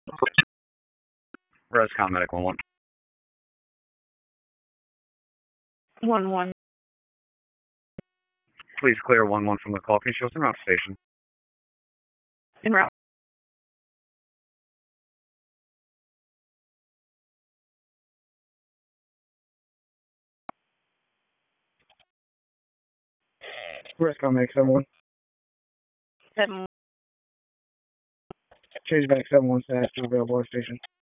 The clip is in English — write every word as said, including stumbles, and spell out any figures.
Rescom Medic one one. One one. Please clear one one from the call. Can you show us en route station? En route. Rescom Medic seven one. Seven. Change back seven one staff to available station.